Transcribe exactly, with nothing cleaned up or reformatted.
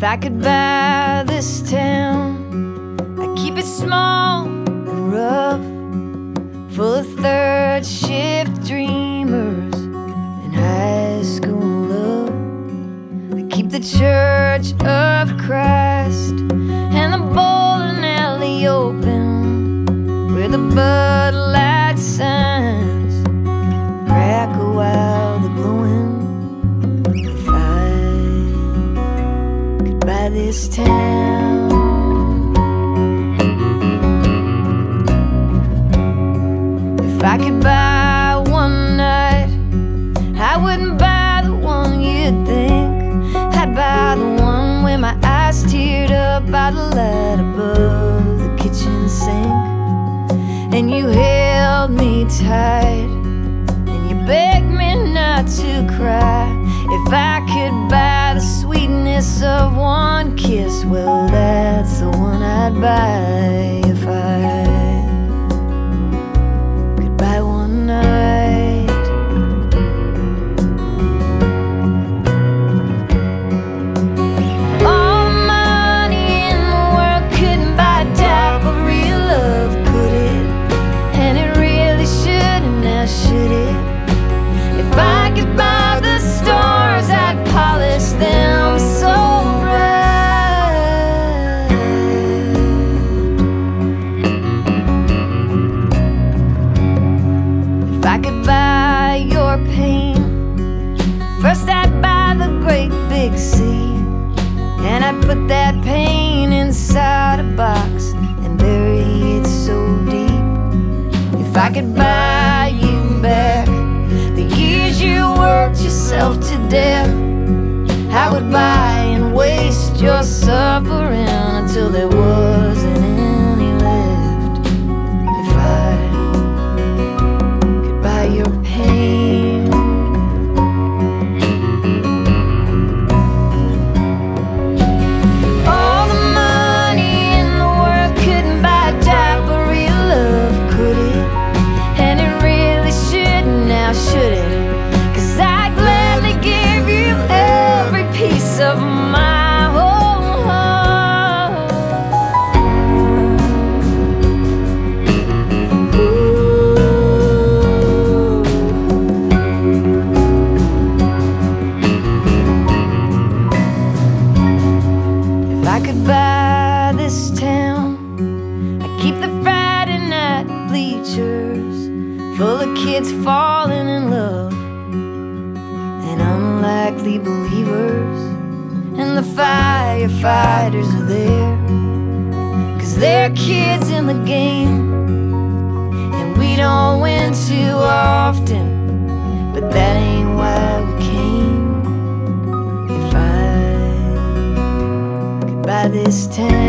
I could buy this town, I'd keep it small and rough, full of third shift dreamers and high school love. I'd keep the Church of Christ and the bowling alley open, where the Bud Light signs crackle while they're glowing. If I could buy this town, if I could buy one night, I wouldn't buy the one you'd think. I'd buy the one where my eyes teared up by the light above the kitchen sink, and you held me tight and you begged me not to cry. If I could buy the sweetness of one kiss, well, that's the one I'd buy. If I could buy one night, all the money in the world couldn't buy a dab of real love, could it? And it really shouldn't, now should it? If I could buy the stars, I'd polish them so bright. If I could buy your pain, first I'd buy the great big sea, and I'd put that pain inside a box and bury it so deep. If I could buy you back the years you worked yourself to death, I would buy and waste your suffering until there wasn't any left. If I could buy your pain, all the money in the world couldn't buy a dab of real love, could it? And it really shouldn't, now should it? 'Cause I'd gladly give you every piece of my whole heart. Ooh. If I could buy this town, I'd keep the Friday night bleachers full of kids falling in love and unlikely believers, and the firefighters are there 'cause they're kids in the game, and we don't win too often, but that ain't why we came. If I could buy this town,